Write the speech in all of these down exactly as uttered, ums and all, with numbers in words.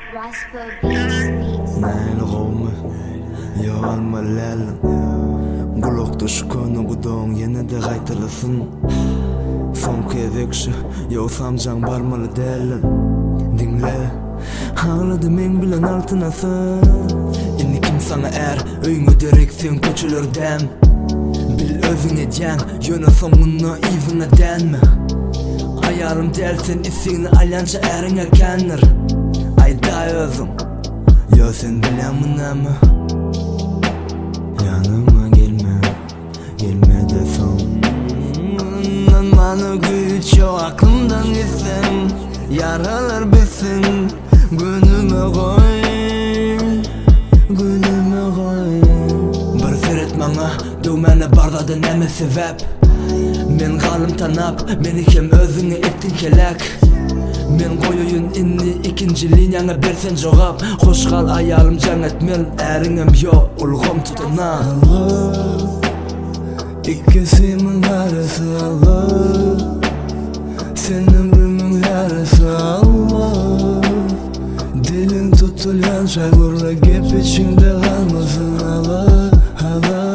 Näil gowmy, ýalma lälim. Gulak düşkönü gudoň ýene-de gaýtyrlysyn. Son kezekşi, ýogsam jaň barmaly dälim. Dinle, haglady men bilen altynasy. Indi kim sana er, öýüňe direksiň köçülerdem. Bil özüňe jaň, ýöne soňuny iziňe dänme. Ayarım dersin isini alyança eriňe kendir. Ayda özüm, yo sen bilemin ama yanıma gelme, gelme de son. Bana güç yok, aklımdan gitsin, yaralar bitsin. Günüme koy, günüme koy. Bir seret bana, düğmene bardadı näme sebep. Men galym tanap, meni kim özüňe etdiň kelek. Men goýoýun indi ikinji liniýaňa bersen jogap. Hoş gal aýalym jaň etmel, äriňem ýok, ulgam tutana. Allah, ikkisimin arasy Allah. Sen ömrümün yarasy Allah. Dilim tutulýan şagurla gep içinde kalmasın Allah, Allah.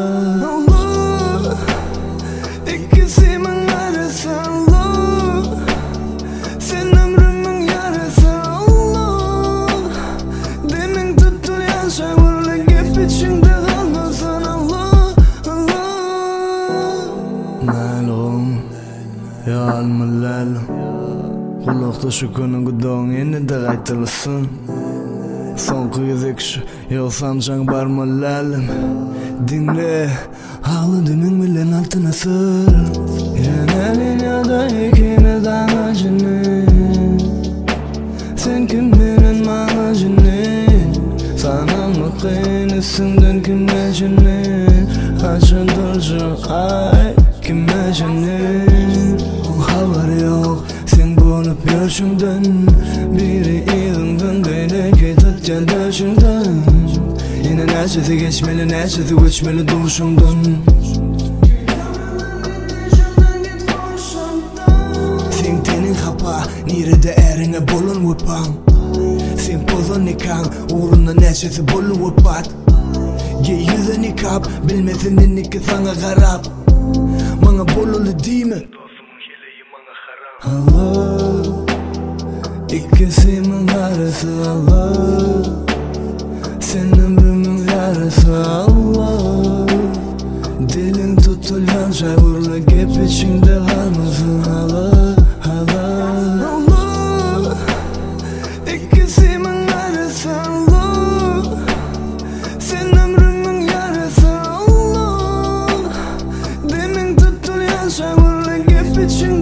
Ýalma lälim, gulakda şu köni gudoň ýene-de gaýtyrlysyn. Soňky ýezekşi, ýogsam jaň barmaly lälim. Dinle, haglady men bilen altynasy. Ýene liniýada ikimiz amajyny. Sen kim menen mamajyny? Sanamly kynysyndan kimejyny? Haçan durjy ay kimejyny? Habar yok, sen bolup ýörşüňden. Biri ýygyňdan beýleki tutjan döşüňden. Ýene näçesi geçmeli, näçesi göçmeli duşuňdan. Sen tenin hapa, nirede äriňe bolun wepaň. Sen pozon nikah, uğrunda näçesi bolun wepat. Ge ýüze nikap, bilmesin inniki saňa garap. Maňa bolulu diýme Allah, ikkisimin arasy Allah. Sen ömrümün yarasy Allah. Dilim tutulýan şagurla gep içinde kalmasın Allah, Allah. Allah, ikkisimin arasy Allah. Sen ömrümün yarasy Allah. Dilim tutulýan şagurla gep içinde